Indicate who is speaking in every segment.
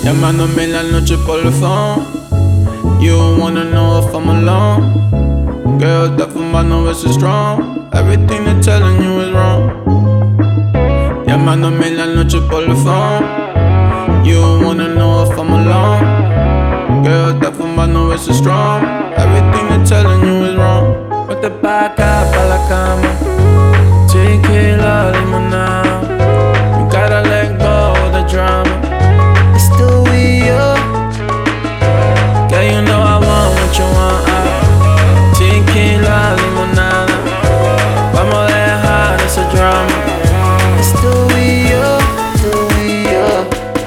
Speaker 1: Llamándome en la noche por el phone. You wanna know if I'm alone. Girl, that fumando is strong. Everything they're telling you is wrong. Llamándome en la noche por el phone. You wanna know if I'm alone. Girl, that fumando is strong. Everything they're telling you is wrong. Vete pa' acá, pa' la cama. Tequila, limonada. You gotta let go of the drama. It's still we, yo. Girl, you know I want what you want. Tequila, limonada. Vamos a dejar ese drama. It's still we, yo. Still we, yo.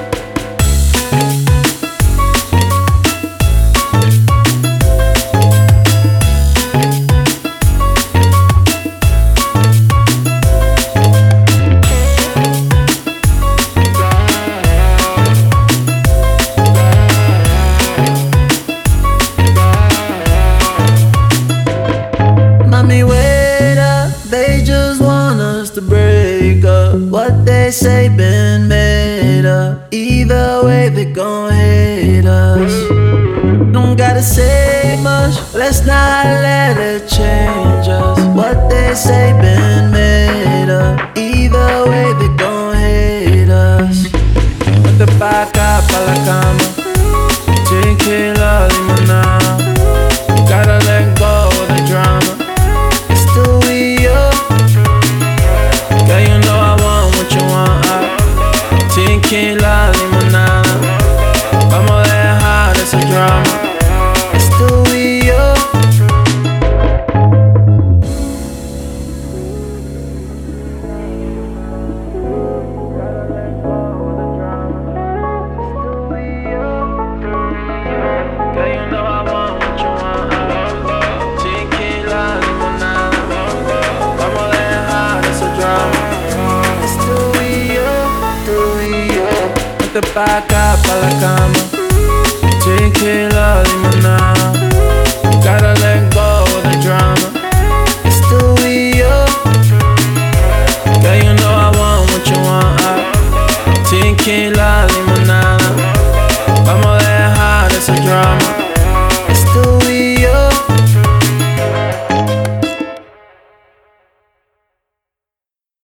Speaker 1: Mommy, wait up, they just want us to break up. What they say been made up. Either way they gon' hate us. Don't gotta say much, let's not let it change us. What they say been made up. Either way they gon' hate us. Vente pa' acá, pa' la cama. Tequila, limonada. You gotta let go of the drama. Still we up. Girl, you know I want what you want. Tequila, limonada. Vamos a dejar ese drama. Still we up. Girl, you know I want what you want. Tequila, limonada. Vamos a dejar ese drama. Still we up, still we up. Vete pa' acá, pa' la cama. Tequila, limonada.